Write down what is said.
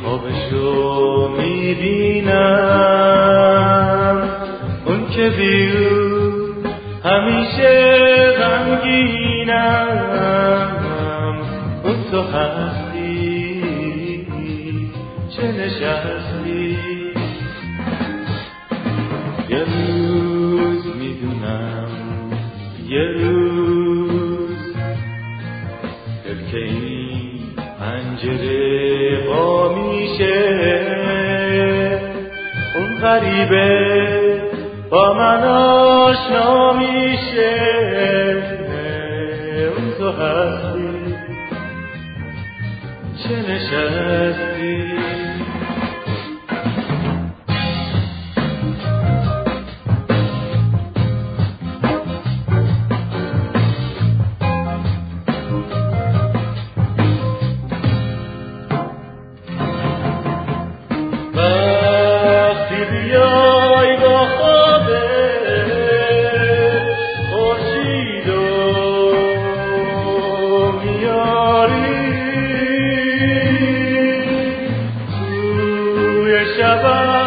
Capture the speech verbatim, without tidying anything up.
خوابشو میبینم، اون که بیو همیشه غمگینم. اون تو هستی چه نشستی؟ یه روز میدونم، یه روز دل که این پنجره با میشه، اون غریبه با من آشنا میشه. اون تو هستی چه نشستی؟ وقتی بیای با خوابه خورشیدو میاری توی شبم